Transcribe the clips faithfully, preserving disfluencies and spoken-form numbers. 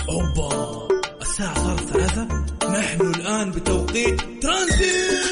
أوبا، الساعة صارت ثلاثة. نحن الآن بتوقيت ترانزيت.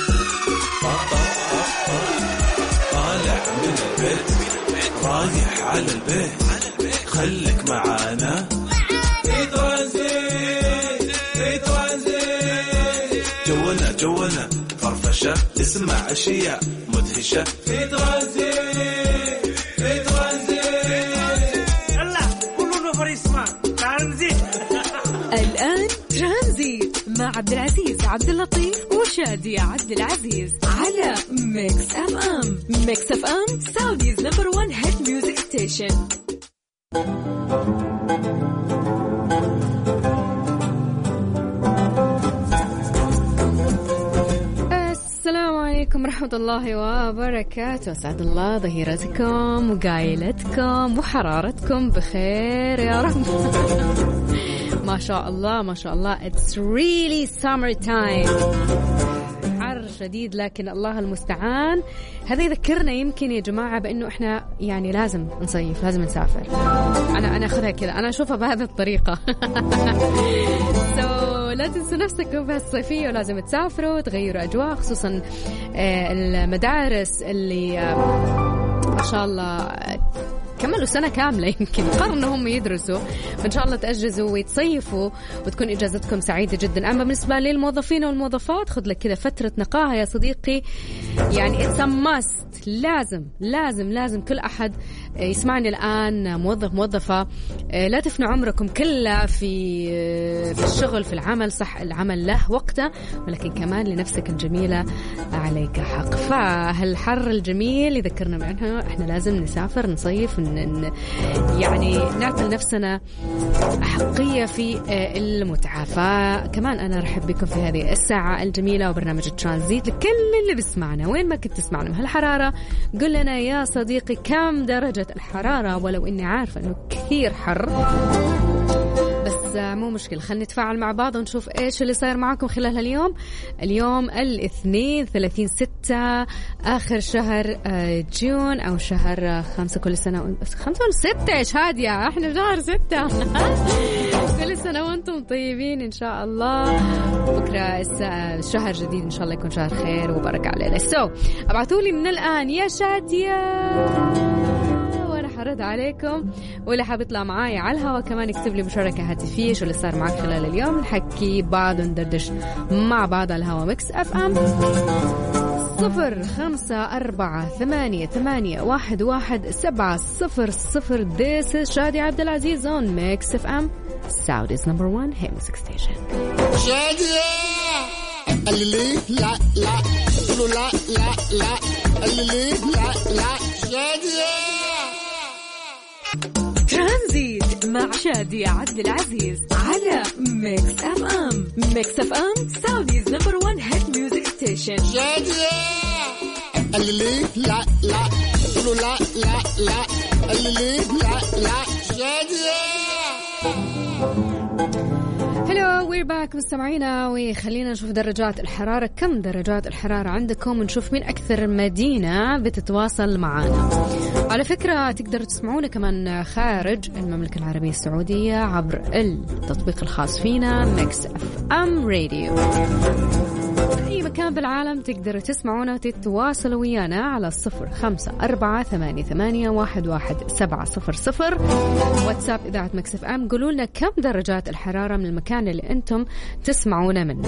طالع من البيت رايح على البيت، خليك معانا في ترانزيت. في ترانزيت جونا جونا فرفشة، تسمع أشياء مدهشة في ترانزيت. في ترانزيت الله كله نفر يسمع ترانزيت. الآن ترانزيت مع عبد العزيز عبد اللطيف وشادي عبد العزيز على ميكس أف أم. ميكس أف أم سعوديز نمبر وان هيت ميوزك ستيشن. السلام عليكم ورحمة الله وبركاته. أسعد الله ظهيرتكم وقايلتكم وحرارتكم بخير يا رب. ما شاء الله ما شاء الله. It's really summer time. حر شديد لكن الله المستعان. هذا يذكرنا يمكن يا جماعة بأنه إحنا يعني لازم نصيف، لازم نسافر. أنا أنا أخذها كذا، أنا أشوفها بهذه الطريقة. so لا تنسوا نفسكم بهالصيفية ولازم تسافروا وتغيروا أجواء، خصوصا المدارس اللي ما شاء الله كملوا سنة كاملة يمكن قرروا هم يدرسوا، فإن شاء الله تأجزوا ويتصيفوا وتكون إجازتكم سعيدة جدا. أما بالنسبة للموظفين والموظفات خذ لك كذا فترة نقاهة يا صديقي، يعني it's a must. لازم لازم لازم كل أحد يسمعني الآن، موظف موظفة، لا تفنوا عمركم كله في في الشغل في العمل. صح العمل له وقته، ولكن كمان لنفسك الجميلة عليك حق. فهالحر الجميل يذكرنا منه احنا لازم نسافر نصيف، ن... يعني نعطي لنفسنا حقية في المتعة. فكمان أنا رحب بكم في هذه الساعة الجميلة وبرنامج الترانزيت. لكل اللي بسمعنا وين ما كنت تسمعنا بهالحرارة، قل لنا يا صديقي كم درجة الحرارة، ولو إني عارفة إنه كثير حر بس مو مشكلة. خلينا نتفاعل مع بعض ونشوف إيش اللي صاير معكم خلال اليوم. اليوم الاثنين ثلاثين ستة آخر شهر جون أو شهر خمسة كل سنة. خمسة ولا ستة إيش هادية؟ إحنا شهر ستة. كل سنة وأنتم طيبين إن شاء الله. بكرة شهر جديد إن شاء الله يكون شهر خير وبركة علينا. سو ابعثولي من الآن يا شادية حرد عليكم، واللي حاب يطلع معايا على الهواء كمان يكتب لي مشاركة هاتفية شو اللي صار معك خلال اليوم، نحكي بعض وندردش مع بعض على الهواء. ميكس أف أم صفر خمسة أربعة ثمانية ثمانية واحد واحد سبعة صفر صفر. This is شادي عبد العزيز on ميكس أف أم Saudi's number one hit music station. شادي قال لي لا لا قولوا لا لا لا قال لي لا لا شادي. ترانزيت مع شادي عبد العزيز على ميكس أف أم. ميكس أف أم سعوديز نمبر وان هيت ميوزك ستيشن. شادي قال لي لا لا قولوا لا لا لا قال لي لا لا شادي. هلو وير باك مستمعينا، وخلينا نشوف درجات الحرارة. كم درجات الحرارة عندكم ونشوف مين أكثر مدينة بتتواصل معانا. على فكرة تقدروا تسمعونا كمان خارج المملكة العربية السعودية عبر التطبيق الخاص فينا ميكس أف أم راديو. أي مكان بالعالم تقدروا تسمعونا وتتواصلوا ويانا على الصفر خمسة أربعة ثمانية ثمانية واحد واحد سبعة صفر صفر. واتساب إذاعة ميكس أف أم، قولوا لنا كم درجات الحرارة من المكان اللي أنتم تسمعونا منه.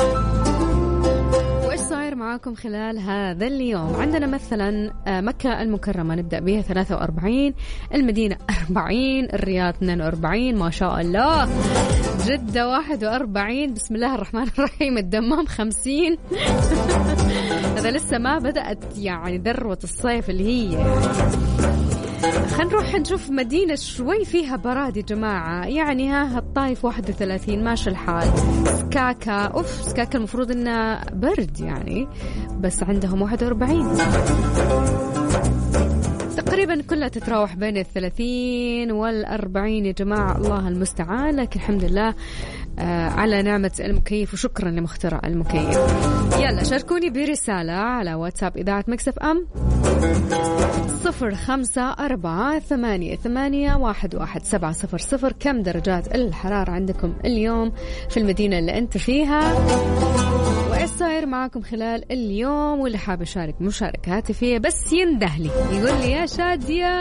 وإيش صاير معاكم خلال هذا اليوم؟ عندنا مثلا مكة المكرمة نبدأ بها ثلاثة وأربعين، المدينة أربعين، الرياض اثنين وأربعين ما شاء الله، جدة واحد وأربعين، بسم الله الرحمن الرحيم، الدمام خمسين. هذا لسه ما بدأت يعني ذروة الصيف اللي هي يعني. خلينا نروح نشوف مدينة شوي فيها براد يا جماعة، يعني ها الطايف واحد وثلاثين ماشي الحال. سكاكا أوف سكاكا المفروض إنه برد يعني، بس عندهم واحد وأربعين. تقريبا كلها تتراوح بين الثلاثين والأربعين يا جماعة، الله المستعان. لكن الحمد لله آه على نعمة المكيف، وشكرا لمخترع المكيف. يلا شاركوني برسالة على واتساب إذاعة ميكس اف ام صفر خمسة أربعة ثمانية ثمانية واحد واحد سبعة صفر صفر. كم درجات الحرارة عندكم اليوم في المدينة اللي أنت فيها؟ وإيش صاير معاكم خلال اليوم؟ واللي حاب يشارك مشاركة هاتفية بس يندهلي يقول لي يا شادية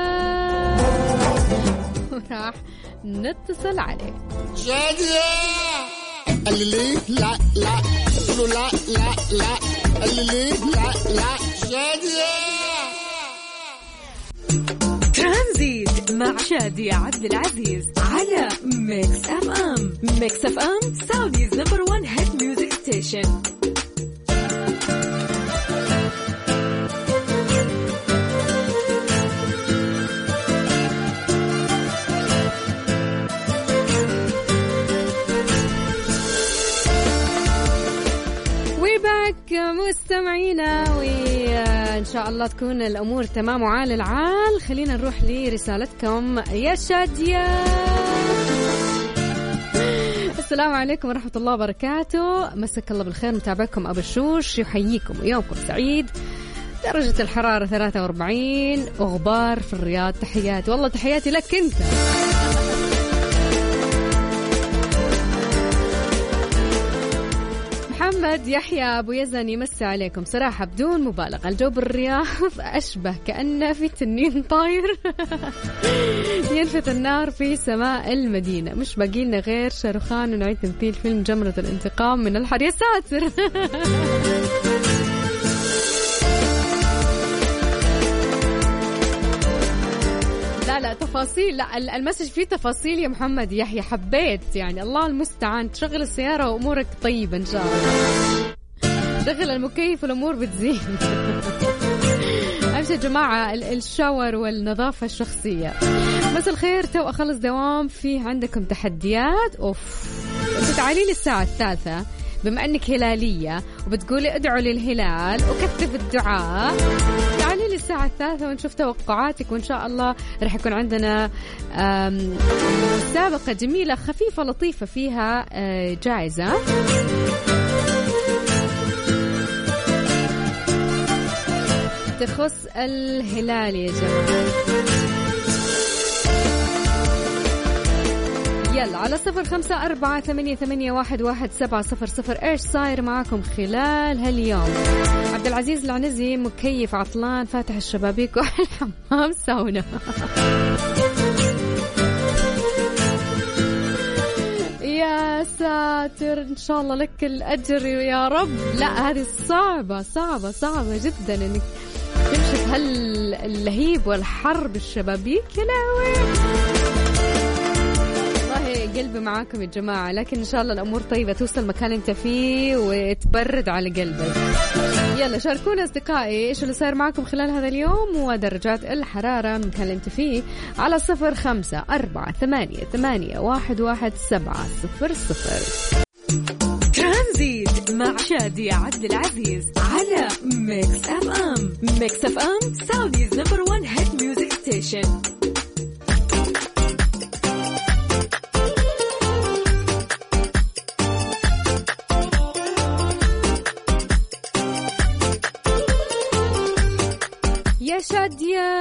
وراح نتصل عليه. شادية قال لي لا لا قولوا لا لا لا قال لي لا لا شادية. ترانزيت مع شادية عبد العزيز على ميكس اف ام. ميكس اف ام سعوديز نمبر وان هيت ميوزك ستيشن. مستمعينا، وإن شاء الله تكون الأمور تمام وعال العال. خلينا نروح لرسالتكم يا شادية. السلام عليكم ورحمة الله وبركاته، مساك الله بالخير. متابعكم أبو الشوش يحييكم ويومكم سعيد. درجة الحرارة ثلاثة وأربعين، وغبار في الرياض. تحياتي، والله تحياتي لك أنت. محمد يحيى أبو يزن يمسي عليكم. صراحة بدون مبالغة الجو بالرياض أشبه كأنه في تنين طاير ينفث النار في سماء المدينة. مش باقي لنا غير شاروخان ونعيد تمثيل فيلم جمرة الانتقام من الحر. يا ساتر. لا لا تفاصيل، لا المسج فيه تفاصيل يا محمد يحيى، حبيت يعني. الله المستعان. تشغل السيارة وأمورك طيبة إن شاء الله. شغل المكيف والأمور بتزين. أمشي يا جماعة الشاور والنظافة الشخصية. بس الخير، تو أخلص دوام فيه عندكم تحديات. أوف، تعالي لي الساعة الثالثة بما أنك هلالية وبتقولي ادعوا للهلال وكتب الدعاء. تعالي لي الساعة الثالثة ونشوف توقعاتك، وإن شاء الله رح يكون عندنا مسابقة جميلة خفيفة لطيفة فيها جائزة. تخص الهلال يا جماعة. يلا على صفر خمسة أربعة ثمانية ثمانية واحد واحد سبعة صفر صفر. إيش صاير معاكم خلال هاليوم؟ عبد العزيز العنزي مكيف عطلان فاتح الشبابيك والحمام ساونا. يا ساتر، إن شاء الله لك الأجر يا رب. لا هذه صعبة صعبة صعبة جدا إنك تمشي في هاللهيب والحر بالشبابيك. يا لهوي، قلبي معاكم يا جماعة. لكن إن شاء الله الأمور طيبة، توصل مكان أنت فيه وتبرد على قلبك. يلا شاركونا أصدقائي إيش اللي صار معكم خلال هذا اليوم ودرجات الحرارة من مكان أنت فيه على صفر خمسة أربعة ثمانية ثمانية واحد واحد سبعة صفر صفر. ترانزيت مع شادية عبد العزيز على ميكس اف ام. ميكس اف ام سعوديز نمبر وان هيت ميوزك ستيشن. يا شادية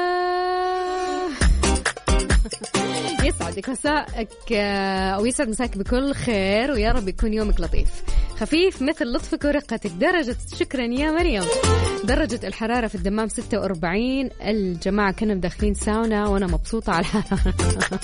يسعدك مساءك أو يسعد مساك بكل خير، ويا رب يكون يومك لطيف خفيف مثل لطفك ورقتك. درجة شكرا يا مريم. درجة الحرارة في الدمام ستة وأربعين. الجماعة كنا مداخلين ساونا وأنا مبسوطة على الحرارة.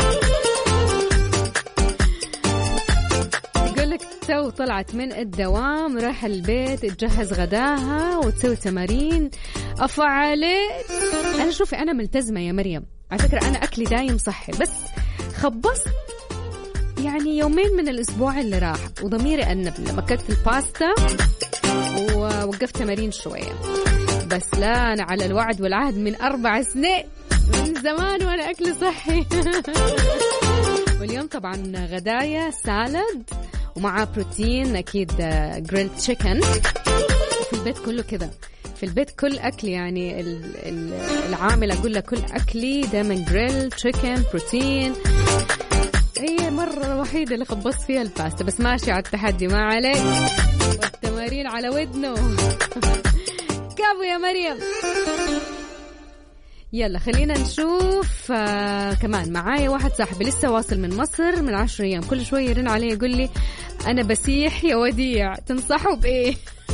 يقولك تو طلعت من الدوام راح البيت تجهز غداها وتسوي تمارين. أفعلت أنا شوفي أنا ملتزمة يا مريم على فكرة. أنا أكلي دايم صحي، بس خبصت يعني يومين من الأسبوع اللي راح وضميري أنب لما أكلت الباستا ووقفت تمارين شوية. بس لا، أنا على الوعد والعهد من أربع سنين من زمان وأنا أكلي صحي. واليوم طبعا غدايا سالد ومعاه بروتين أكيد جريلد تشيكن، وفي البيت كله كذا في البيت كل أكل يعني العامل أقول لك كل أكلي دائما جريل تشيكن بروتين. هي مرة الوحيدة اللي خبصت فيها الباستا بس ماشي على التحدي ما عليك والتمارين على ودنه. كابو يا مريم. يلا خلينا نشوف. آه كمان معايا واحد صاحبي لسه واصل من مصر من عشر أيام كل شوية يرن عليه يقول لي أنا بسيح يا وديع تنصحوا بإيه؟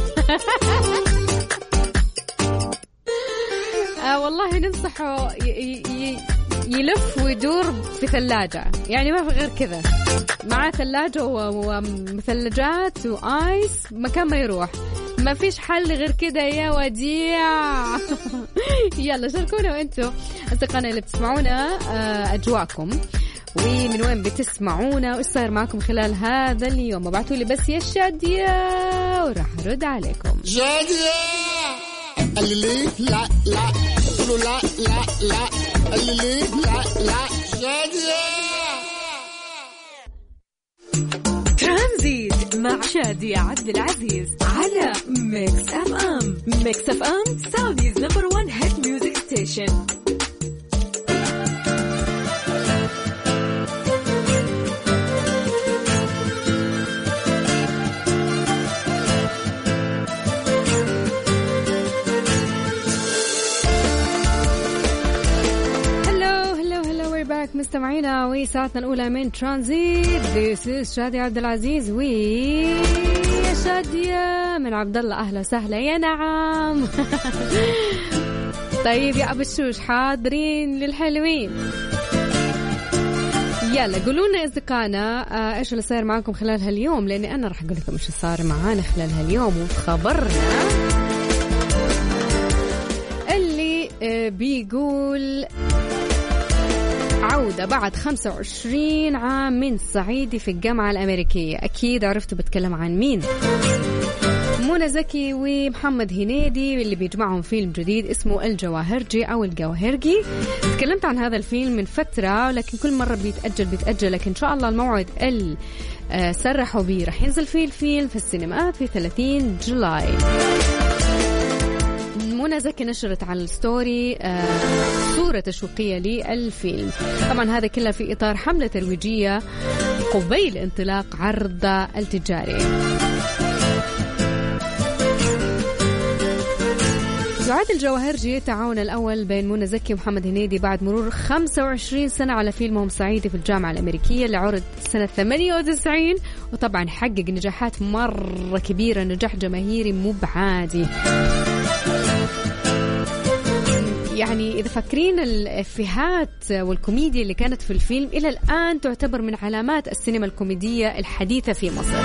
آه والله ننصحه ي- ي- يلف ويدور في ثلاجة يعني ما في غير كذا معاه ثلاجة ومثلجات وآيس مكان ما يروح ما فيش حل غير كده يا وديع. يلا شاركونا وانتم أصدقائنا اللي بتسمعونا أجواءكم ومن وين بتسمعونا وإيش صاير معكم خلال هذا اليوم. ابعتوا لي بس يا شادية وراح أرد عليكم. شادية اللي لا لا قولوا لا لا لا اللي لا لا شادية. ترانزيت مع شادية عبد العزيز على ميكس اف ام. ميكس اف ام سعوديز نمبر وان هيت ميوزك ستيشن. مستمعينا وساعتنا الأولى من ترانزيت. This is شادية عبد العزيز ويا شادية من عبد الله. أهلا وسهلا يا نعم. طيب يا أبو الشوش حاضرين للحلوين. يلا قولوا لنا أصدقائنا آه إيش اللي صار معكم خلال هاليوم لأني أنا راح أقول لكم إيش صار معانا خلال هاليوم. وخبرنا اللي آه بيقول عودة بعد خمسة وعشرين عام من صعيدي في الجامعة الأمريكية. أكيد عرفتوا بتكلم عن مين. منى زكي ومحمد هنيدي اللي بيجمعهم فيلم جديد اسمه الجواهرجي أو الجواهرجي. تكلمت عن هذا الفيلم من فترة لكن كل مرة بيتأجل بيتأجل لكن إن شاء الله الموعد اللي سرحوا بيه رح ينزل فيه الفيلم في السينمات في ثلاثين جولاي. منى زكي نشرت على الستوري آه صورة تشويقية للفيلم. طبعا هذا كله في إطار حملة ترويجية قبيل انطلاق عرض التجاري. يعد الجواهرجي التعاون الأول بين منى زكي ومحمد هنيدي بعد مرور خمسة وعشرين سنة على فيلمهم صعيدي في الجامعة الأمريكية اللي عرض سنة ثمانية وتسعين وطبعا حقق نجاحات مرة كبيرة نجاح جماهيري مو بعادي. يعني إذا فاكرين الإفيهات والكوميديا اللي كانت في الفيلم إلى الآن تعتبر من علامات السينما الكوميدية الحديثة في مصر.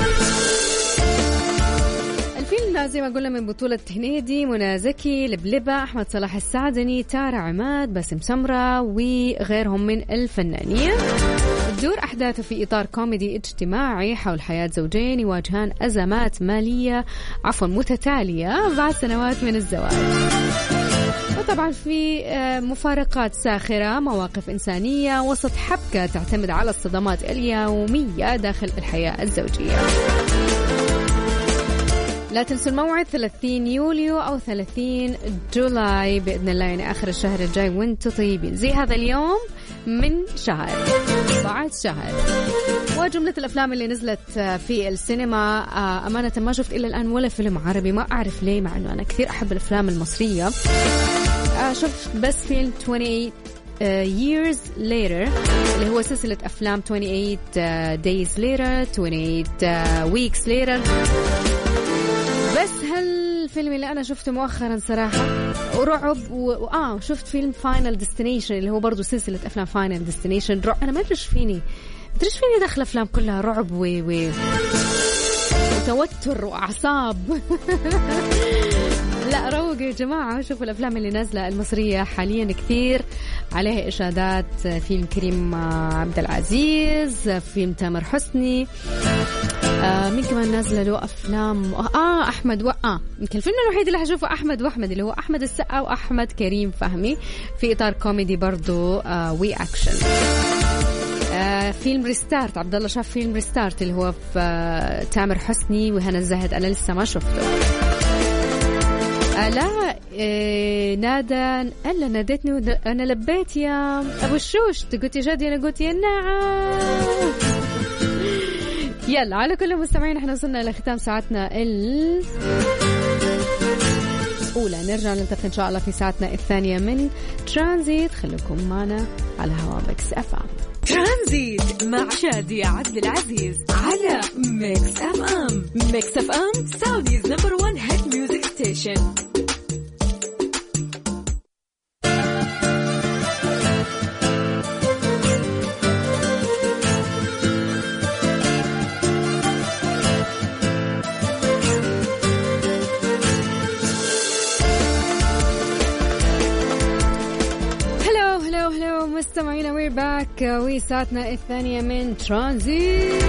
الفيلم زي ما قلنا من بطولة هنيدي منى زكي لبلبة أحمد صلاح السعدني تارة عماد باسم سمرة وغيرهم من الفنانين. تدور أحداثه في إطار كوميدي اجتماعي حول حياة زوجين يواجهان أزمات مالية عفوا متتالية بعد سنوات من الزواج. وطبعا في مفارقات ساخرة مواقف إنسانية وسط حبكة تعتمد على الصدمات اليومية داخل الحياة الزوجية. لا تنسوا الموعد ثلاثين يوليو أو ثلاثين جولاي بإذن الله يعني آخر الشهر الجاي وانتم طيبين زي هذا اليوم من شهر بعد شهر. وجملة الأفلام اللي نزلت في السينما أمانة ما شفت إلا الآن ولا فيلم عربي ما أعرف ليه مع أنه أنا كثير أحب الأفلام المصرية. شفت بس فيلم ثمانية وعشرين years later اللي هو سلسلة أفلام ثمانية وعشرين days later ثمانية وعشرين weeks later. بس هالفيلم اللي أنا شفته مؤخرا صراحة ورعب وآه شفت فيلم Final Destination اللي هو برضو سلسلة أفلام Final Destination رعب. أنا ما أدري فيني أدري فيني داخل أفلام كلها رعب و... و... وتوتر وأعصاب. لا روقوا يا جماعة شوفوا الأفلام اللي نازلة المصرية حاليا كثير عليها إشادات. فيلم كريم عبد العزيز فيلم تامر حسني آه مين كمان نازله له افلام اه احمد و اه يمكن الفيلم الوحيد اللي حشوفه احمد واحمد اللي هو احمد السقا واحمد كريم فهمي في اطار كوميدي برضو آه وي اكشن. آه فيلم ريستارت عبد الله شاف فيلم ريستارت اللي هو في آه تامر حسني وهنا الزاهد انا لسه ما شفته. لا إيه نادى ألا نادتني وأنا لبيت يا أبو الشوش. قلت يا شادي أنا قلت يا نعم. يلا على كل المستمعين احنا وصلنا إلى ختام ساعتنا الأولى. نرجع نلتقي إن شاء الله في ساعتنا الثانية من ترانزيت. خليكم معنا على هوا ميكس اف ام. ترانزيت مع شادية عبد العزيز على ميكس اف ام. ميكس اف ام سعوديز نمبر وان هيت ميوزك ستيشن. مستمعينا وير باك وساعتنا الثانية من ترانزيت.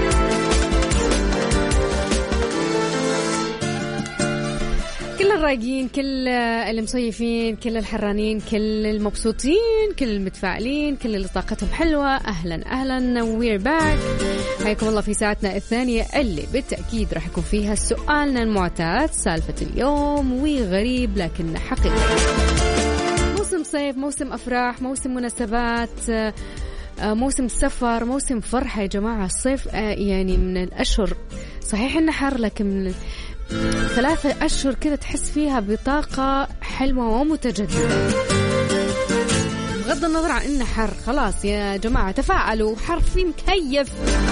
كل الرايقين، كل اللي مصيفين، كل الحرانين، كل المبسوطين، كل المتفائلين، كل اللي طاقتهم حلوة، أهلا أهلا وير باك. حياكم الله في ساعتنا الثانية اللي بالتأكيد راح يكون فيها سؤالنا المعتاد، سالفة اليوم وغريب لكن حقيقي. موسم صيف، موسم أفراح، موسم مناسبات، موسم سفر، موسم فرحة يا جماعة. الصيف يعني من الأشهر صحيح إنه حر، لكن من ثلاثة أشهر كذا تحس فيها بطاقة حلوة ومتجددة. بغض النظر عن إنه حر، خلاص يا جماعة تفاعلوا، حر في مكيف.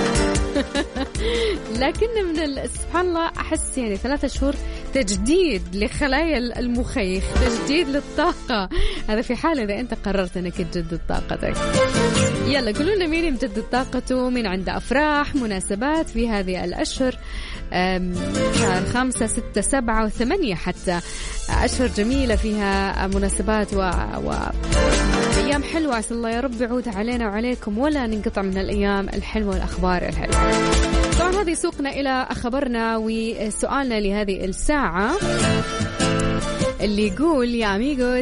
لكن من سبحان الله أحس يعني ثلاثة شهور تجديد لخلايا المخيخ، تجديد للطاقة. هذا في حال إذا أنت قررت أنك تجدد طاقتك. يلا قولوا لنا مين يمجدد طاقته، مين عنده أفراح مناسبات في هذه الأشهر، شهر خمسة ستة سبعة وثمانية، حتى أشهر جميلة فيها مناسبات و... و... أيام حلوة. عسى الله يا رب يعود علينا وعليكم ولا ننقطع من الأيام الحلوة والأخبار الحلوة. طبعا هذه سوقنا إلى خبرنا وسؤالنا لهذه الساعة اللي يقول يا أميغوس،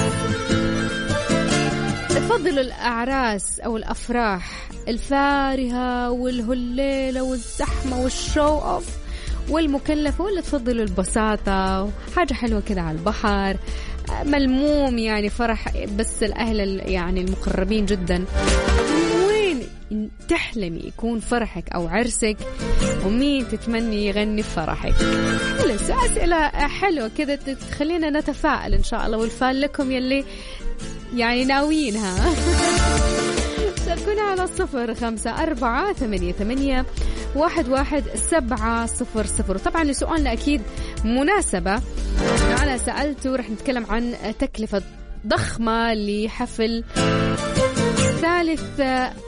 تفضلوا الأعراس أو الأفراح الفارهة والهليلة والزحمة والشو أوف والمكلفة، ولا تفضلوا البساطة حاجة حلوة كده على البحر ملموم، يعني فرح بس الأهل يعني المقربين جدا؟ وين تحلمي يكون فرحك أو عرسك، ومين تتمني يغني في فرحك؟ لسه أسئلة حلوة كده تخلينا نتفائل إن شاء الله، والفال لكم يلي يعني ناويينها. شاركونا على الصفر خمسة أربعة ثمانية ثمانية واحد واحد سبعة صفر صفر. طبعا لسؤالنا أكيد مناسبة، أنا سألته رح نتكلم عن تكلفة ضخمة لحفل ثالث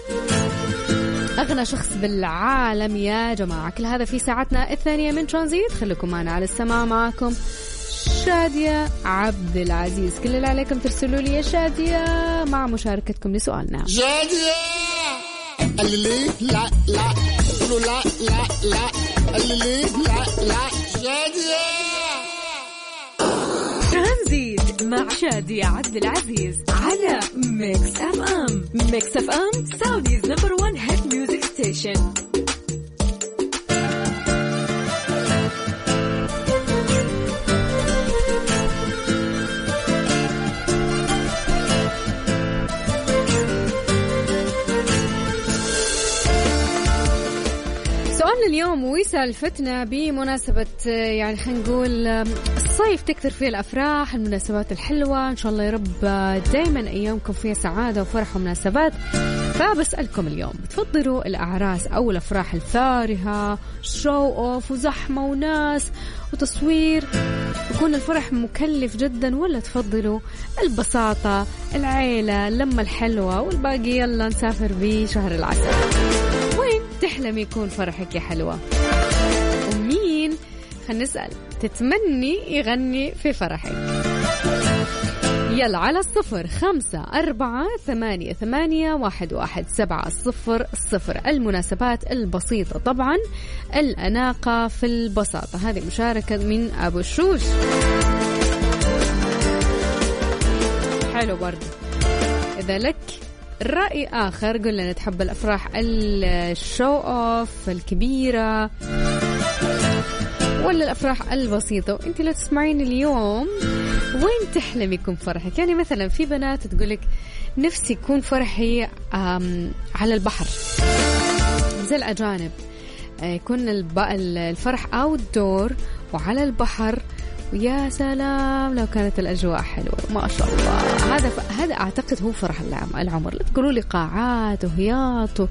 أغنى شخص بالعالم يا جماعة. كل هذا في ساعتنا الثانية من ترانزيت. خليكم معنا على السماع، معكم شادية عبد العزيز. كل اللي عليكم ترسلوا لي يا شادية مع مشاركتكم لسؤالنا. شادية اللي لا لا قولوا لا لا لا اللي لا لا شادية. ترانزيت مع شادية عبد العزيز على ميكس اف ام. ميكس اف ام سعوديز نمبر وان هيت ميوزك ستيشن. اليوم وسالفتنا بمناسبة يعني خلينا نقول الصيف تكثر فيه الأفراح، المناسبات الحلوة، إن شاء الله يا رب دايما أيامكم فيها سعادة وفرح ومناسبات. فبسألكم اليوم، بتفضلوا الأعراس أو الأفراح الفارهة، شو أوف وزحمة وناس وتصوير، يكون الفرح مكلف جدا، ولا تفضلوا البساطة، العيلة، اللمة الحلوة والباقي يلا نسافر بشهر العسل؟ وين تحلم يكون فرحك يا حلوة؟ ومين خلينا نسأل تتمني يغني في فرحك؟ يلا على الصفر خمسة أربعة ثمانية ثمانية واحد واحد سبعة صفر صفر. المناسبات البسيطة طبعا، الأناقة في البساطة، هذه مشاركة من أبو الشوش. حلو برضه. إذا لك رأي آخر قل لنا، تحب الأفراح الشو أوف الكبيرة ولا الأفراح البسيطة. وانت لو تسمعين اليوم وين تحلم يكون فرحك؟ يعني مثلا في بنات تقولك نفسي يكون فرحي على البحر زي الأجانب، يكون الفرح أوت دور وعلى البحر، ويا سلام لو كانت الأجواء حلوة ما شاء الله. هذا هذا أعتقد هو فرح العمر. لا تقولوا لي قاعات وهياط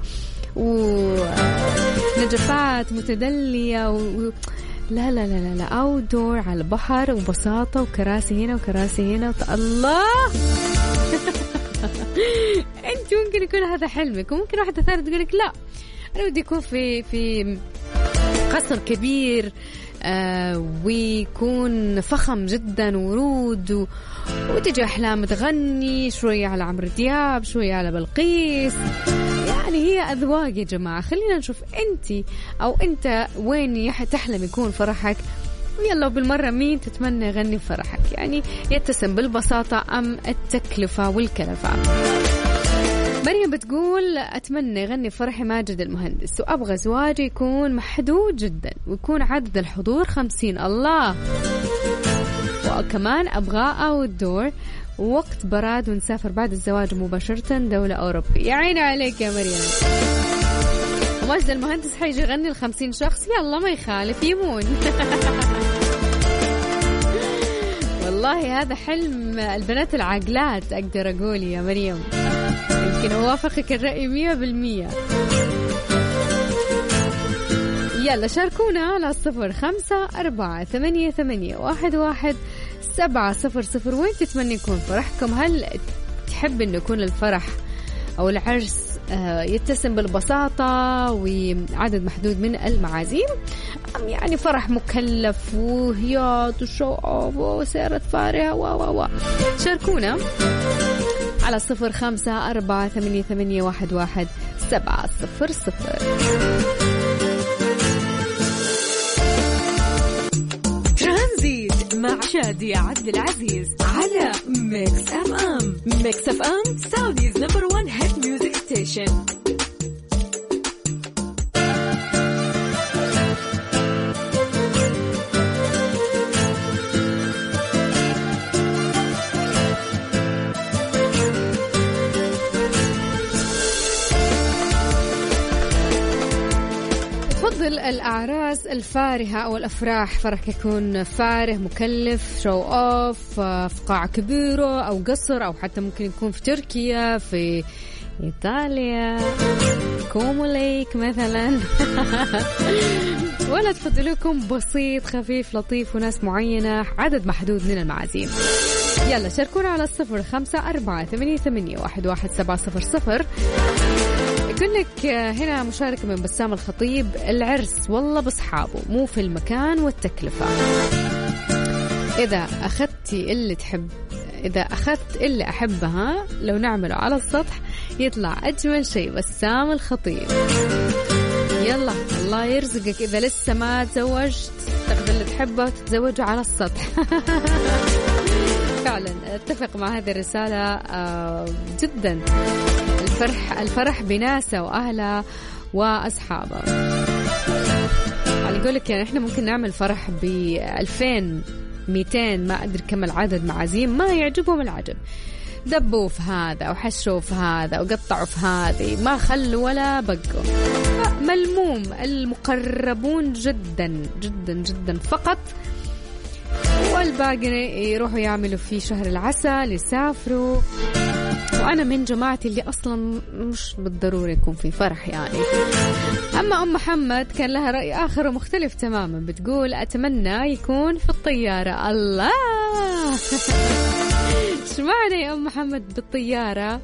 ونجفات متدلية و... لا لا لا لا أوت دور على البحر وبساطة وكراسي هنا وكراسي هنا وط... الله أنت ممكن يكون هذا حلمك، وممكن واحدة ثانية تقولك لا أنا بدي يكون في في قصر كبير آه ويكون فخم جدا ورود و... وتجي أحلام تغني شوية على عمرو دياب شوية على بلقيس. يعني هي أذواق يا جماعة. خلينا نشوف أنت أو أنت وين تحلم يكون فرحك، يلا بالمرة مين تتمنى يغني فرحك، يعني يتسم بالبساطة أم التكلفة والكلفة. مريم بتقول أتمنى يغني فرحي ماجد المهندس، وأبغى زواجي يكون محدود جدا ويكون عدد الحضور خمسين. الله. وكمان أبغى أوت دور وقت براد ونسافر بعد الزواج مباشرة دولة أوروبية. يا عيني عليك يا مريم. وماجد المهندس حيجي يغني الخمسين شخص، يلا ما يخالف يمون. والله هذا حلم البنات العاقلات أقدر أقول يا مريم. يمكن أوافقك الرأي مية بالمية. يلا شاركونا على صفر خمسة أربعة ثمانية ثمانية واحد واحد سبعة صفر صفر. وين تتمنى يكون فرحكم؟ هل تحب أن يكون الفرح أو العرس يتسم بالبساطة وعدد محدود من المعازيم، أم يعني فرح مكلف وهياط وشوق وسيرة فارهة و و و شاركونا على صفر خمسة أربعة ثمانية ثمانية واحد واحد سبعة صفر صفر. ترانزيت مع شادية عبد العزيز على ميكس أف أم. ميكس أف أم سعوديز نمبر وان هيت ميوزك ستيشن. الأعراس الفارهة أو الأفراح، فرح يكون فارغ مكلف شو أوف في قاعة كبيرة أو قصر، أو حتى ممكن يكون في تركيا في إيطاليا كومو ليك مثلا. ولا تفضلوكم بسيط خفيف لطيف وناس معينة، عدد محدود من المعازيم. يلا شاركونا على الصفر خمسة أربعة ثمانية ثمانية واحد واحد سبعة صفر صفر. يقول لك هنا مشاركة من بسام الخطيب، العرس والله بصحابه مو في المكان والتكلفة. إذا أخذتي اللي تحب إذا أخذت اللي أحبها لو نعمله على السطح يطلع أجمل شيء. بسام الخطيب. يلا الله يرزقك إذا لسه ما تزوجت تاخذ اللي تحبه تتزوجوا على السطح. فعلا اتفق مع هذه الرسالة جدا. الفرح الفرح بناسه وأهله وأصحابه. أقول لك يعني إحنا ممكن نعمل فرح بألفين ميتين ما أدري كم العدد معازيم، ما يعجبهم العجب، دبوا في هذا وحشوا في هذا وقطعوا في هذه، ما خلوا ولا بقوا. ملموم المقربون جدا جدا جدا فقط، والباقي يروحوا يعملوا في شهر العسل يسافروا. وأنا من جماعتي اللي أصلا مش بالضرورة يكون في فرح يعني. أما أم محمد كان لها رأي آخر ومختلف تماما، بتقول أتمنى يكون في الطيارة. الله. شو معنى يا أم محمد بالطيارة؟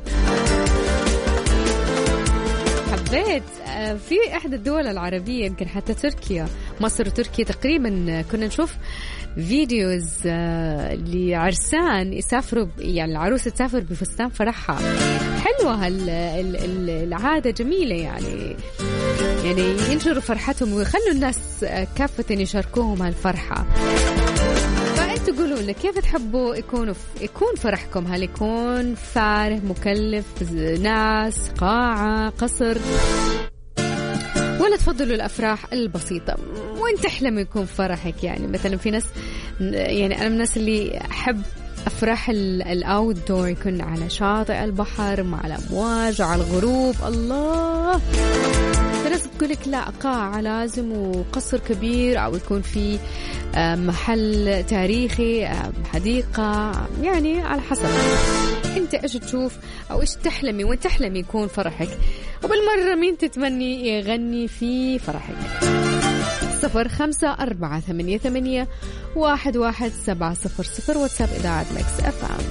حبيت في إحدى الدول العربية يمكن حتى تركيا، مصر وتركيا تقريبا كنا نشوف فيديوز لعرسان يسافروا، يعني العروسة تسافر بفستان فرحها. حلوة العادة جميلة يعني، يعني ينشروا فرحتهم ويخلوا الناس كافة يشاركوهم هالفرحة. فأنتوا قولوا لنا كيف تحبوا يكونوا يكون فرحكم؟ هل يكون فارغ مكلف، ناس، قاعة، قصر؟ ولا تفضلوا الأفراح البسيطة؟ وين تحلم يكون فرحك؟ يعني مثلا في ناس، يعني أنا من الناس اللي أحب أفراح الأوت دور، يكون على شاطئ البحر مع الأمواج وعلى الغروب. الله، في ناس تقولك لا، قاعة لازم وقصر كبير، أو يكون في محل تاريخي، حديقة، يعني على حسب انت ايش تشوف او ايش تحلمي، وين تحلمي يكون فرحك، وبالمرة مين تتمني يغني في فرحك. صفر خمسة أربعة ثمانية ثمانية واحد واحد سبعة صفر صفر، واتساب إذاعة ميكس أف أم.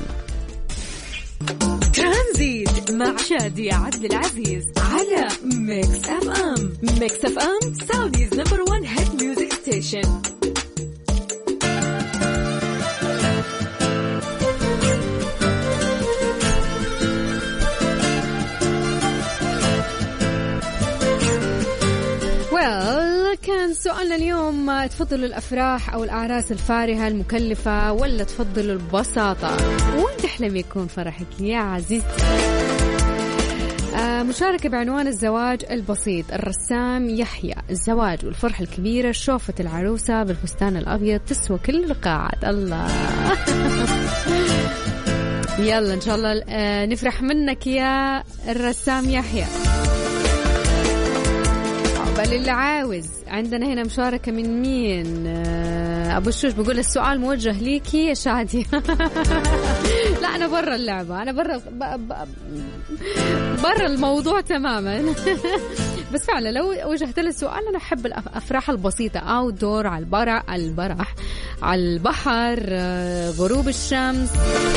ترانزيت مع شادية عبد العزيز على ميكس أف أم. ميكس أف أم سعوديز نمبر ون هيت ميوزك ستيشن. well, كان سؤالنا اليوم، تفضلوا الأفراح أو الأعراس الفارهة المكلفة ولا تفضلوا البساطة؟ وين تحلم يكون فرحك يا عزيزتي؟ آه مشاركة بعنوان الزواج البسيط. الرسام يحيى: الزواج والفرحة الكبيرة، شوفة العروسة بالفستان الأبيض تسوى كل القاعات. الله يلا إن شاء الله آه نفرح منك يا الرسام يحيى. بل اللي عاوز، عندنا هنا مشاركة من مين؟ أبو الشوش بيقول السؤال موجه ليكي يا شادي. لا أنا برا اللعبة، أنا برا برا الموضوع تماما. بس فعلا لو وجهت له السؤال، أنا أحب الأفراح البسيطة، أو دور على البرع البرح على البحر، غروب الشمس،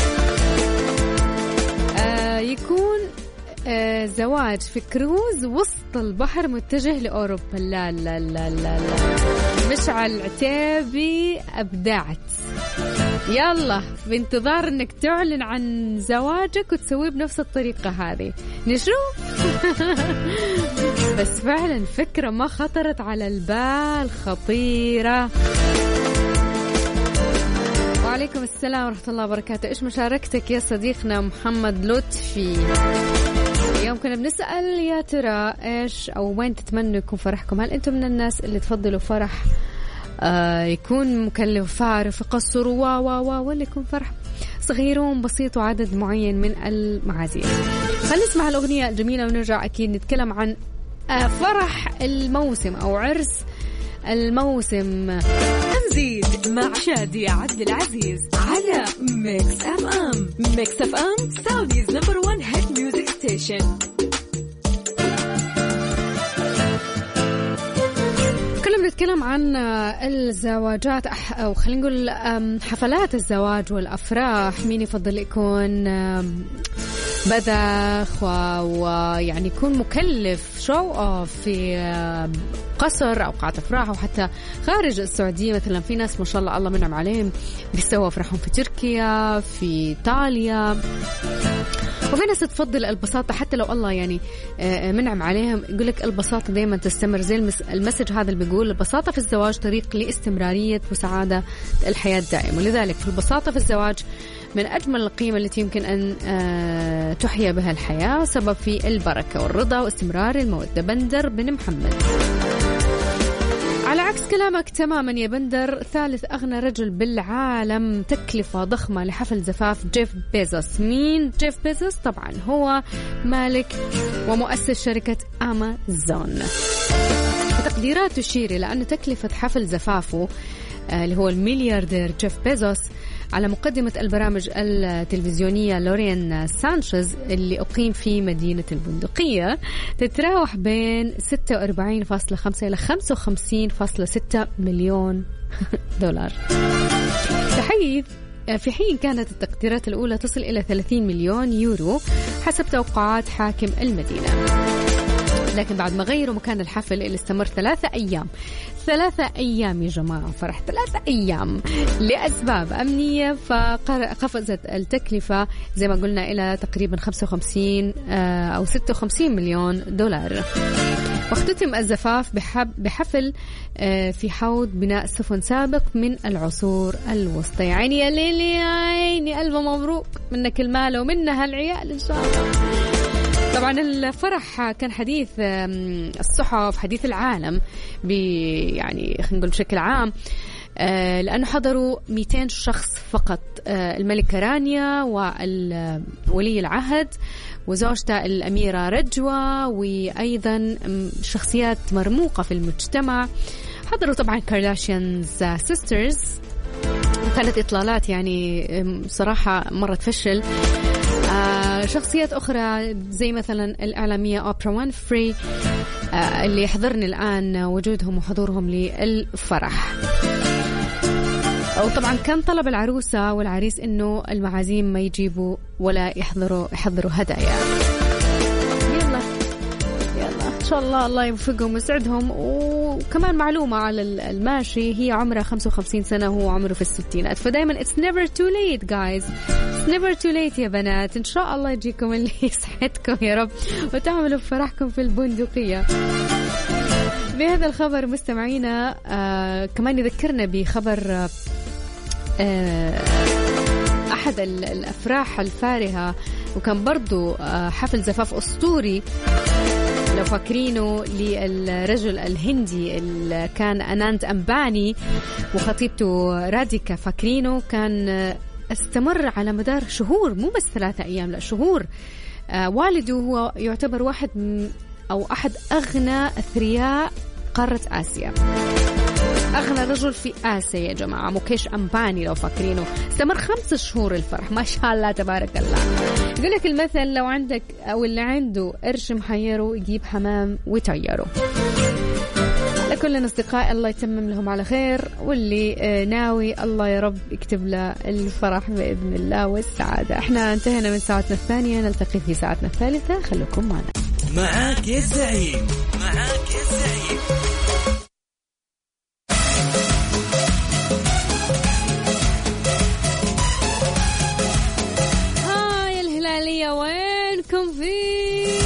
يكون آه زواج في كروز وسط البحر متجه لأوروبا. لا لا لا لا, لا. مشعل عتيبي أبدعت. يلا بانتظار انك تعلن عن زواجك وتسويه بنفس الطريقة هذه، نشوف. بس فعلا فكرة ما خطرت على البال، خطيرة. وعليكم السلام ورحمة الله وبركاته. إيش مشاركتك يا صديقنا محمد لطفي؟ اليوم كنا بنسأل يا ترى إيش أو وين تتمنوا يكون فرحكم؟ هل أنتم من الناس اللي تفضلوا فرح آه يكون مكلف فارغ في قصر وا وا وا ولا يكون فرح صغيرون بسيط وعدد معين من المعازيم؟ خلينا نسمع الأغنية الجميلة ونرجع أكيد نتكلم عن آه فرح الموسم أو عرس الموسم. تنزيد مع شادية عبد العزيز على ميكس أف أم. ميكس أف أم سعوديز نمبر ون هيت ميوزك ستيشن. كلنا بنتكلم عن الزواجات أو خلينا نقول حفلات الزواج والأفراح. مين يفضل يكون بذخ ويعني يكون مكلف شو أوف في قصر أو قاعة أفراح، أو حتى خارج السعودية؟ مثلا في ناس ما شاء الله الله منعم عليهم بيسووا أفراحهم في تركيا، في إيطاليا. وفي ناس تفضل البساطة حتى لو الله يعني منعم عليهم، يقولك البساطة دايما تستمر، زي المسج هذا اللي بيقول البساطة في الزواج طريق لاستمرارية وسعادة الحياة دائما. ولذلك في البساطة في الزواج من أجمل القيمة التي يمكن أن تحيا بها الحياة، سبب في البركة والرضا واستمرار المودة. بندر بن محمد. على عكس كلامك تماما يا بندر، ثالث أغنى رجل بالعالم تكلفة ضخمة لحفل زفاف جيف بيزوس. مين جيف بيزوس؟ طبعا هو مالك ومؤسس شركة أمازون. تقديرات تشير إلى أن تكلفة حفل زفافه اللي هو الملياردير جيف بيزوس على مقدمة البرامج التلفزيونية لورين سانشيز اللي أقيم في مدينة البندقية تتراوح بين ستة وأربعين فاصلة خمسة إلى خمسة وخمسين فاصلة ستة مليون دولار، في حين في حين كانت التقديرات الأولى تصل إلى ثلاثين مليون يورو حسب توقعات حاكم المدينة. لكن بعد ما غيروا مكان الحفل اللي استمر ثلاثة أيام ثلاثة أيام يا جماعة، فرح ثلاثة أيام لأسباب أمنية، فقفزت التكلفة زي ما قلنا إلى تقريبا خمسة وخمسين أو ستة وخمسين مليون دولار. واختتم الزفاف بحفل في حوض بناء سفن سابق من العصور الوسطى. يعني يا ليلي يا عيني، ألف مبروك، منك المال ومنها العيال إن شاء الله. طبعا الفرح كان حديث الصحف، حديث العالم يعني خلينا نقول بشكل عام، لأنه حضروا مئتين شخص فقط، الملكة رانيا وولي العهد وزوجته الأميرة رجوة، وأيضا شخصيات مرموقة في المجتمع. حضروا طبعا كارداشيانز سيسترز، وكانت إطلالات يعني صراحة مرة تفشل. شخصيات أخرى زي مثلا الإعلامية أوبرا وينفري اللي يحضرني الآن وجودهم وحضورهم للفرح. وطبعا كان طلب العروسة والعريس إنه المعازيم ما يجيبوا ولا يحضروا يحضروا هدايا. يلا يلا إن شاء الله الله يوفقهم ويسعدهم. وكمان معلومة على الماشي، هي عمرها خمسة وخمسين سنة وهو عمره في الستينات، فدايما it's never too late guys, it's never too late يا بنات. إن شاء الله يجيكم اللي يسعدكم يا رب وتعملوا فرحكم في البندقية. بهذا الخبر مستمعينا آه كمان يذكرنا بخبر آه أحد الأفراح الفارهة، وكان برضو آه حفل زفاف أسطوري لو فاكرينه للرجل الهندي اللي كان أنانت أمباني وخطيبته راديكا، فاكرينه كان استمر على مدار شهور، مو بس ثلاثة أيام لا شهور. آه والده هو يعتبر واحد أو أحد أغنى أثرياء قارة آسيا، أغنى رجل في آسيا يا جماعة، موكيش أمباني لو فاكرينه. استمر خمس شهور الفرح، ما شاء الله تبارك الله. يقول لك المثل لو عندك أو اللي عنده قرش محيره يجيب حمام ويطيره. لكل أصدقائي الله يتمم لهم على خير، واللي ناوي الله يا رب يكتب له الفرح بإذن الله والسعادة. احنا انتهينا من ساعتنا الثانية، نلتقي في ساعتنا الثالثة، خلوكم معنا. معاك يا سعيد، معاك يا سعيد. هاي الهلالية وينكم في؟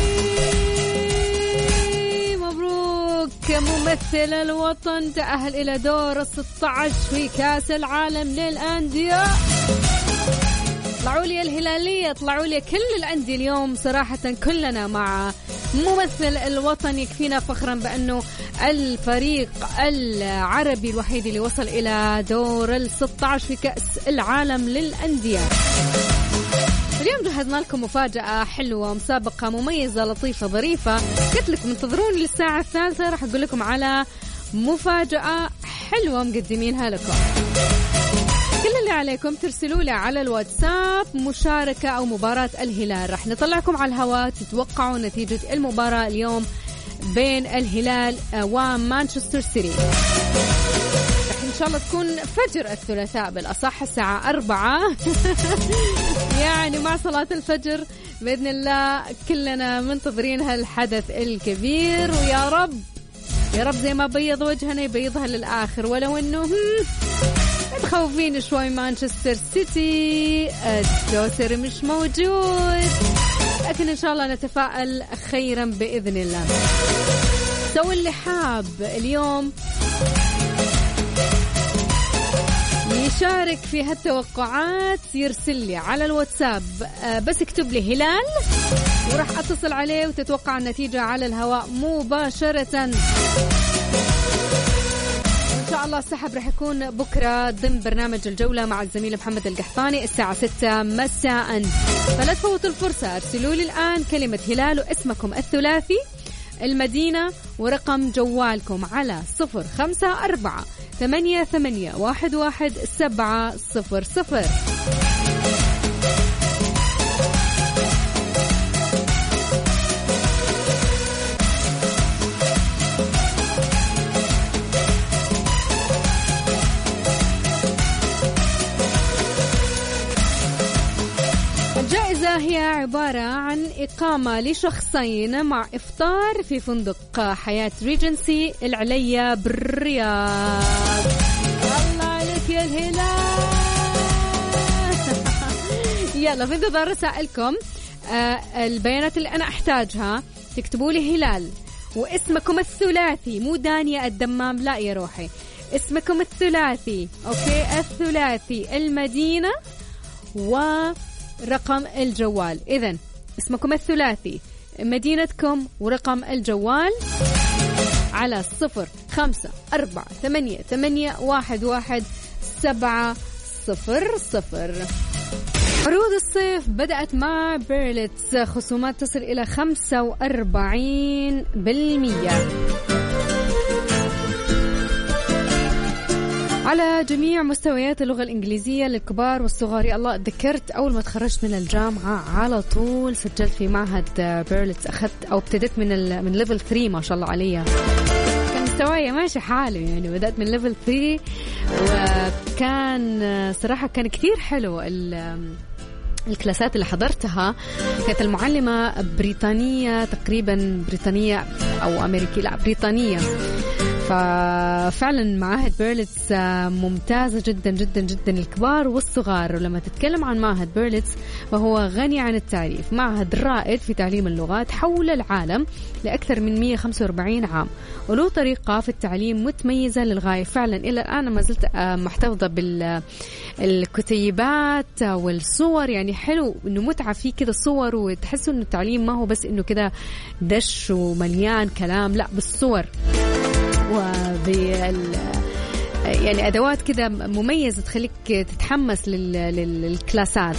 مبروك ممثل الوطن تأهل إلى دور الستة عشر في كأس العالم للأندية. طلعوا لي الهلالية، طلعوا لي كل الأندية اليوم صراحة، كلنا مع ممثل الوطن. يكفينا فخرا بأنه الفريق العربي الوحيد اللي وصل إلى دور الستة عشر في كأس العالم للأندية. اليوم جهزنا لكم مفاجأة حلوة، مسابقة مميزة لطيفة ظريفة. قلت لكم انتظروني للساعة الثالثة، راح أقول لكم على مفاجأة حلوة مقدمينها لكم. كل اللي عليكم ترسلوا لي على الواتساب مشاركة أو مباراة الهلال، راح نطلعكم على الهواء تتوقعوا نتيجة المباراة اليوم بين الهلال ومانشستر سيتي. إن شاء الله تكون فجر الثلاثاء بالأصح الساعة أربعة يعني مع صلاة الفجر بإذن الله. كلنا منتظرين هالحدث الكبير، ويا رب يا رب زي ما بيض وجهنا يبيضها للآخر، ولو إنه مخوفين شوي مانشستر سيتي، الدوسر مش موجود، لكن إن شاء الله نتفائل خيرا بإذن الله. سوي اللي حاب اليوم يشارك في هالتوقعات يرسل لي على الواتساب، بس اكتب لي هلال وراح أتصل عليه وتتوقع النتيجة على الهواء مباشرة. إن شاء الله السحب رح يكون بكرة ضمن برنامج الجولة مع الزميل محمد القحطاني الساعة ستة مساء، فلا تفوتوا الفرصة. ارسلوا لي الآن كلمة هلال واسمكم الثلاثي، المدينة، ورقم جوالكم على صفر خمسة أربعة ثمانية ثمانية واحد واحد سبعة صفر صفر. الجائزة هي عبارة عن إقامة لشخصين مع إفطار في فندق حياة ريجنسي العليا بالرياض. الله عليك يا الهلال. يلا في انتظار رسائلكم. آه البيانات اللي أنا أحتاجها تكتبوا لي هلال واسمكم الثلاثي، مو دانيا الدمام لا يا روحي، اسمكم الثلاثي. أوكي الثلاثي، المدينة، و رقم الجوال. إذن اسمكم الثلاثي، مدينتكم ورقم الجوال على صفر خمسة أربعة ثمانية ثمانية واحد واحد سبعة صفر صفر. عروض الصيف بدأت مع بيرلتس، خصومات تصل إلى خمسة وأربعين بالمية على جميع مستويات اللغة الإنجليزية للكبار والصغار. يا الله، ذكرت أول ما تخرجت من الجامعة على طول سجلت في معهد بيرلتس، أخذت أو ابتدت من ال من ليفل ثري، ما شاء الله عليا، كان مستواي ماشي حالي يعني. بدأت من ليفل ثري وكان صراحة كان كثير حلو. الكلاسات اللي حضرتها كانت المعلمة بريطانية تقريبا، بريطانية أو أمريكية، لا بريطانية. ففعلا معاهد بيرلتس ممتازة جدا جدا جدا الكبار والصغار. ولما تتكلم عن معهد بيرلتس فهو غني عن التعريف، معهد رائد في تعليم اللغات حول العالم لأكثر من مئة وخمسة وأربعين عام، وله طريقة في التعليم متميزة للغاية. فعلا إلى الآن ما زلت محتفظة بالكتيبات والصور، يعني حلو إنه متعة فيه كده صور، وتحسوا إنه التعليم ما هو بس إنه كده دش ومليان كلام، لا بالصور وبال يعني أدوات كده مميزة تخليك تتحمس لل... للكلاسات.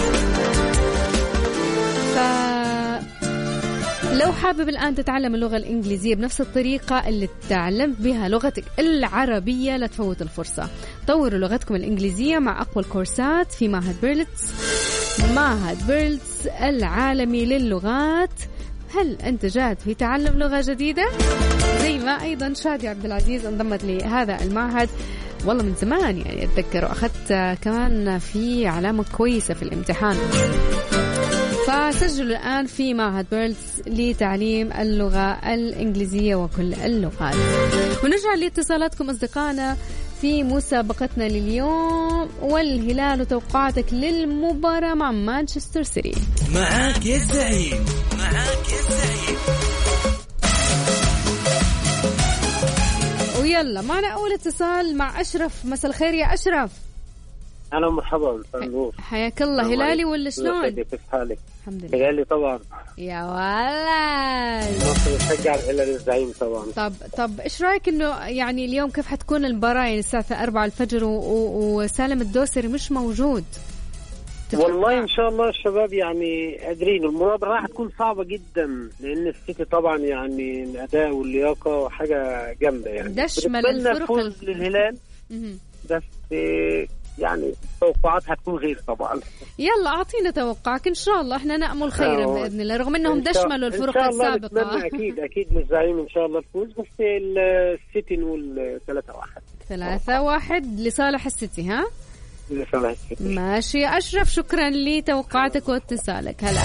فلو حابب الآن تتعلم اللغة الإنجليزية بنفس الطريقة اللي تعلمت بها لغتك العربية، لا تفوت الفرصة. طوروا لغتكم الإنجليزية مع أقوى الكورسات في معهد بيرلتس، معهد بيرلتس العالمي للغات. هل أنت جاد في تعلم لغة جديدة؟ زي ما أيضا شادي عبد العزيز انضمت لهذا المعهد والله من زمان، يعني أتذكر، وأخذت كمان في علامة كويسة في الامتحان. فسجلوا الآن في معهد بيرلتس لتعليم اللغة الإنجليزية وكل اللغات. ونرجع لاتصالاتكم أصدقائنا في مسابقتنا لليوم، والهلال وتوقعاتك للمباراة مع مانشستر سيتي. معاك يا سعيد، معاك يا سعيد. ويلا معنا أول اتصال مع أشرف. مساء الخير يا أشرف. أهلا مرحبا. النور، حياك الله. هلالي ولا شلون؟ كيف حالك؟ الحمد لله. هلالي طبعا. يا ولد، مصر بتشجع الهلال الزعيم طبعا. طب طب إيش رأيك إنه يعني اليوم كيف حتكون المباراة؟ يعني الساعة أربعة الفجر وسالم الدوسري مش موجود. والله إن شاء الله الشباب يعني قادرين. المباراة راح تكون صعبة جدا لأن السيتي طبعا يعني الأداء واللياقة حاجة جامدة، يعني دشمل الفرق الفوز للهلال، بس يعني توقعات هتكون غير طبعا. يلا أعطينا توقعك إن شاء الله، إحنا نأمل خيرا بإذن الله، رغم أنهم دشملوا الفرق السابقة. أكيد أكيد للزعيم إن شاء الله الفوز، بس السيتي نقول ثلاثة واحد. ثلاثة واحد لصالح السيتي. ها لصالح السيتي. ماشي يا أشرف، شكرا لتوقعاتك واتصالك. هلا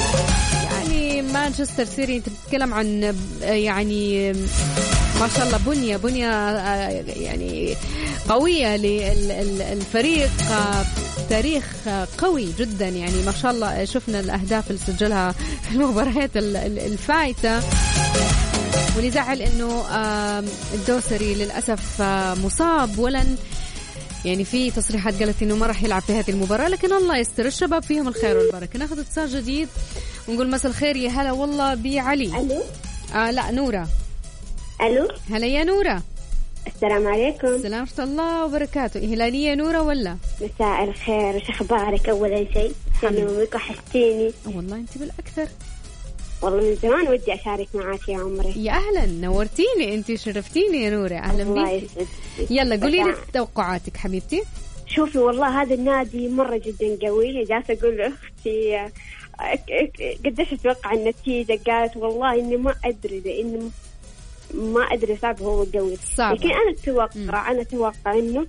يعني مانشستر سيتي أنت بتتكلم عن يعني ما شاء الله بنية بنية يعني قوية للفريق، تاريخ قوي جدا، يعني ما شاء الله. شفنا الأهداف اللي سجلها في المباريات الفائتة، واللي زعل إنه الدوسري للأسف مصاب، ولن يعني في تصريحات قالت إنه ما راح يلعب في هذه المباراة، لكن الله يستر، الشباب فيهم الخير والبركة. ناخذ اتصال جديد ونقول مساء الخير. يا هلا والله بعلي. ألو. آه لا نورة. ألو. هلا يا نورة. السلام عليكم. السلام ورحمة الله وبركاته. هلالية نورة ولا؟ مساء الخير، وش أخبارك أولا شيء؟ سلامك وحشتيني. والله أنت بالأكثر. والله من زمان ودي أشارك معاك يا عمري. يا أهلا، نورتيني أنت، شرفتيني يا نورة، أهلا بيك. يلا قولي لي توقعاتك حبيبتي. شوفي والله هذا النادي مرة جدا قوي. جالسة أقول لأختي قديش أتوقع النتيجة، قالت والله إني ما أدري، لأنه ما أدري صعب هو قوي، لكن أنا أتوقع أنا أتوقع إنه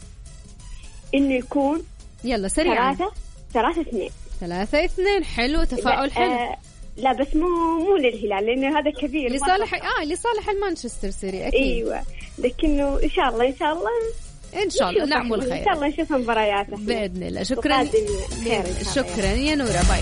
إنه يكون يلا سريعا ثلاثة ثلاثة اثنين. ثلاثة اثنين، حلو، تفاؤل حلو. آه لا بس مو مو للهلال لأنه هذا كبير لصالح آه لصالح المانشستر سيتي أكيد. أيوة، لكنه إن شاء الله إن شاء الله إن شاء الله نعمل خير، إن شاء الله نشوف مباريات بإذن الله. شكرا شكرا يا نورة، باي.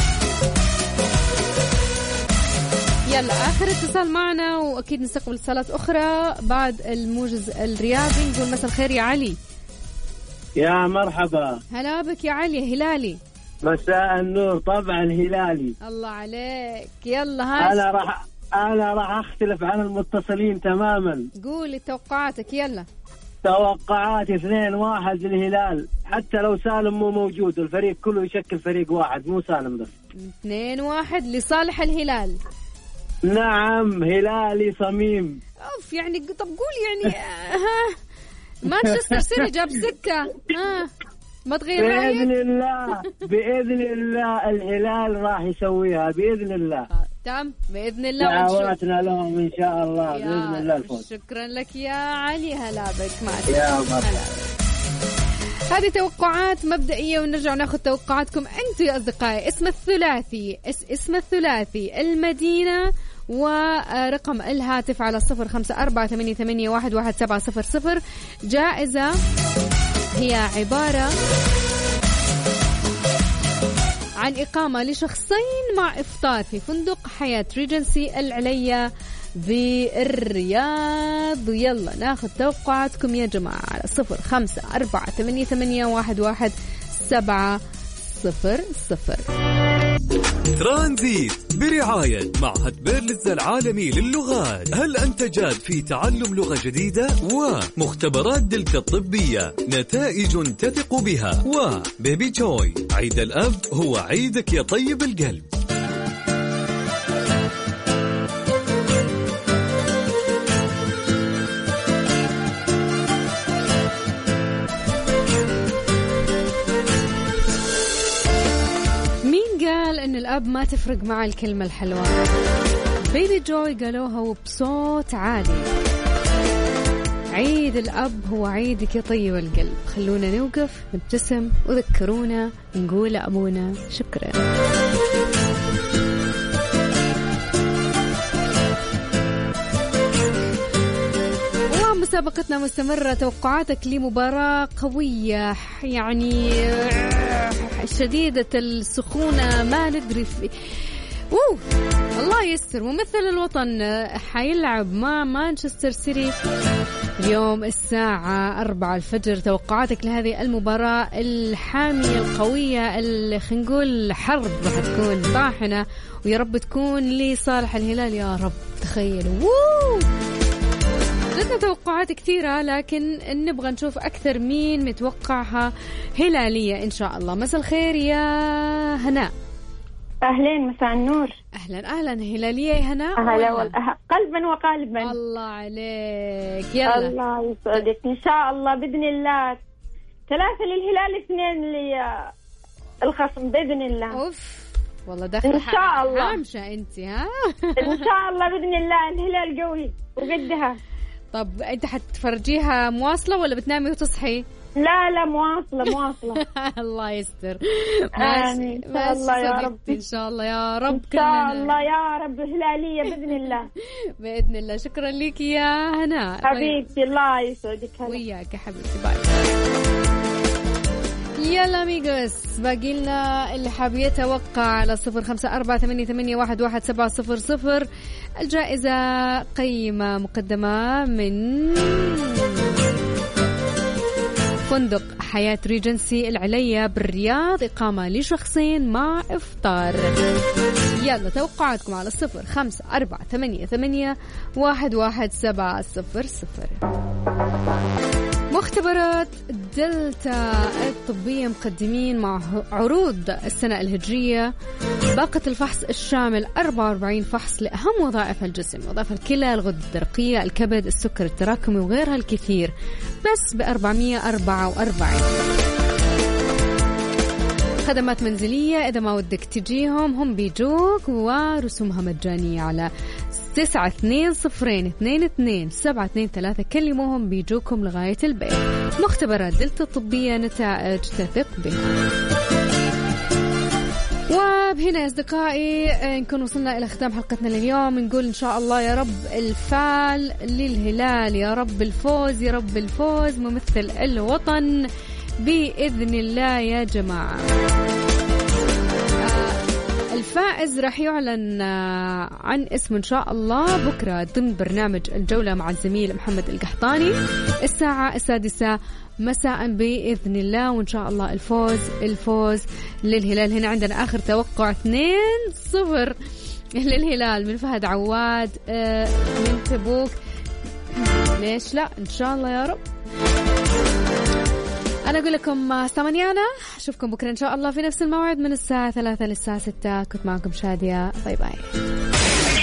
يلا آخر اتصال معنا، وأكيد نستقبل اتصالات أخرى بعد الموجز الرياضي. نقول مساء الخير يا علي. يا مرحبا. هلا بك يا علي. هلالي. مساء النور. طبعا هلالي. الله عليك. يلا هاي أنا راح أنا راح أختلف عن المتصلين تماما. قولي توقعاتك. يلا. توقعاتي اثنين واحد للهلال، حتى لو سالم مو موجود الفريق كله يشكل فريق واحد مو سالم بس. اثنين واحد لصالح الهلال. نعم هلالي صميم. أوف يعني طب قول يعني ها مانشستر سيتي جاب ستة ها ما تغير رأيك؟ بإذن الله بإذن الله الهلال راح يسويها بإذن الله. تمام بإذن الله. دعواتنا لهم إن شاء الله بإذن الله الفوز. شكرا لك يا علي. هلا بك. معك يا مرحبا. هذه توقعات مبدئية ونرجع ناخذ توقعاتكم أنتم يا أصدقائي. اسم الثلاثي اس اسم الثلاثي المدينة ورقم الهاتف على صفر خمسة أربعة ثمانية ثمانية واحد واحد سبعة صفر صفر. جائزة هي عبارة عن إقامة لشخصين مع إفطار في فندق حياة ريجنسي العليا بالرياض. ويلا ناخذ توقعاتكم يا جماعة على صفر خمسة أربعة ثمانية ثمانية واحد واحد سبعة صفر صفر. ترانزيت برعاية معهد بيرلز العالمي للغات. هل أنت جاد في تعلم لغة جديدة؟ ومختبرات دلتا الطبية نتائج تثق بها. وبيبي جوي عيد الأب هو عيدك يا طيب القلب. إن الأب ما تفرق مع الكلمة الحلوة. بيبي جوي قالوها وبصوت عالي. عيد الأب هو عيدك يا طيب القلب. خلونا نوقف نبتسم وذكرونا نقول أبونا شكرا. مسابقتنا مستمرة. توقعاتك لمباراة قوية يعني شديدة السخونة ما ندري في أوه الله يستر. ممثل الوطن حيلعب مع مانشستر سيتي اليوم الساعة أربعة الفجر. توقعاتك لهذه المباراة الحامية القوية اللي خلينا نقول حرب راح تكون طاحنة، ويا رب تكون لصالح الهلال يا رب. تخيلوا ووو لنا توقعات كثيرة لكن نبغى نشوف أكثر مين متوقعها هلالية إن شاء الله. مساء الخير يا هناء. أهلين مساء النور. أهلا أهلا. هلالية يا هناء. أهلا والأه... قلبا وقالبا. الله عليك. يلا الله يسعدك إن شاء الله بإذن الله. ثلاثة للهلال اثنين للخصم بإذن الله. أوف والله داخل إن شاء الله. حامشة أنت ها. إن شاء الله بإذن الله الهلال قوي وقدها. طب أنت حتفرجيها مواصلة ولا بتنامي وتصحي؟ لا لا مواصلة مواصلة. الله يستر. آمين إن شاء الله يا رب. إن شاء الله يا رب. إن شاء الله يا رب هلالية بإذن الله. بإذن الله. شكرا لك يا هناء حبيبتي. الله يسعدك. وياك يا حبيبتي. باي. يلا أميغوس باقي لنا اللي حاب يتوقع على صفر خمسة أربعة ثمانية ثمانية واحد واحد سبعة صفر صفر. الجائزة قيمة مقدمة من فندق حياة ريجنسي العليا بالرياض، إقامة لشخصين مع إفطار. يلا توقعاتكم على الصفر خمسة أربعة ثمانية ثمانية واحد واحد سبعة صفر صفر. مختبرات دلتا الطبية مقدمين مع عروض السنة الهجرية باقة الفحص الشامل أربعة وأربعين فحص لأهم وظائف الجسم، وظائف الكلى، الغدة الدرقية، الكبد، السكر التراكمي وغيرها الكثير، بس بأربعمية وأربعة وأربعين. خدمات منزلية إذا ما ودك تجيهم هم بيجوك، ورسومها مجانية على تسعة اثنين صفرين اثنين اثنين سبعة اثنين ثلاثة. كلموهم بيجوكم لغاية البيت. مختبرات دلتا الطبية، نتائج تثق بها. وبهنا يا أصدقائي نكون وصلنا إلى ختام حلقتنا لليوم. نقول إن شاء الله يا رب الفال للهلال، يا رب الفوز، يا رب الفوز ممثل الوطن بإذن الله يا جماعة. الفائز راح يعلن عن اسمه إن شاء الله بكرة ضمن برنامج الجولة مع الزميل محمد القحطاني الساعة السادسة مساء بإذن الله. وإن شاء الله الفوز الفوز للهلال. هنا عندنا آخر توقع اثنين صفر للهلال من فهد عواد من تبوك. ليش لا؟ إن شاء الله يا رب. أنا أقول لكم ثمانيانا أشوفكم بكرة إن شاء الله في نفس الموعد من الساعة ثلاثة للساعة ستة. كنت معكم شادية. باي باي.